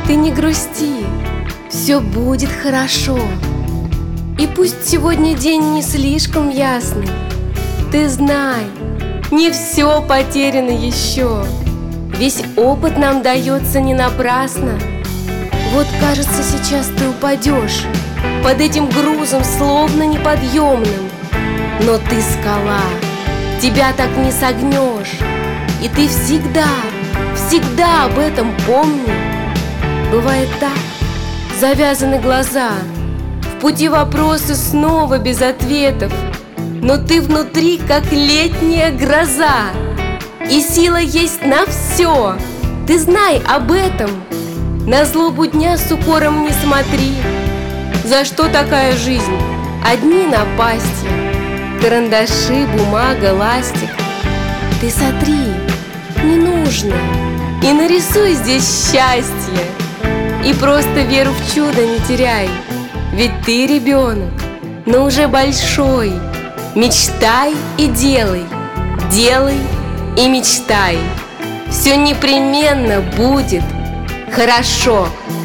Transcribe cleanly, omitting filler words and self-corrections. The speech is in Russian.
Ты не грусти, все будет хорошо. И пусть сегодня день не слишком ясный, ты знай, не все потеряно еще. Весь опыт нам дается не напрасно. Вот кажется, сейчас ты упадешь под этим грузом, словно неподъемным. Но ты скала, тебя так не согнешь. И ты всегда, всегда об этом помни. Бывает так, завязаны глаза, в пути вопросы снова без ответов, но ты внутри, как летняя гроза, и сила есть на все. Ты знай об этом. На злобу дня с укором не смотри. За что такая жизнь? Одни напасти, карандаши, бумага, ластик. Ты сотри, не нужно, и нарисуй здесь счастье. И просто веру в чудо не теряй, ведь ты ребенок, но уже большой. Мечтай и делай, делай и мечтай. Все непременно будет хорошо.